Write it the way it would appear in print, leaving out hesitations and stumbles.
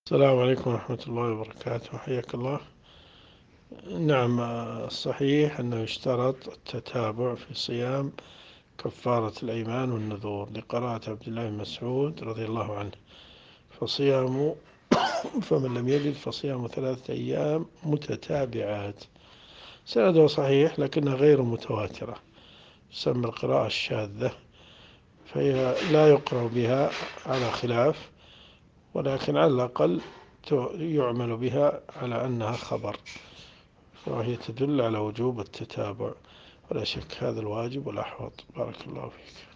السلام عليكم ورحمة الله وبركاته، حياك الله. نعم، صحيح أنه يشترط التتابع في صيام كفارة الأيمان والنذور لقراءة عبد الله بن مسعود رضي الله عنه. فصيام فمن لم يجد فصيام 3 أيام متتابعات. سنده صحيح لكنها غير متواترة، تسمى القراءة الشاذة، فهي لا يقرأ بها على خلاف، ولكن على الأقل يعمل بها على أنها خبر، وهي تدل على وجوب التتابع، ولا شك هذا الواجب والأحوط. بارك الله فيك.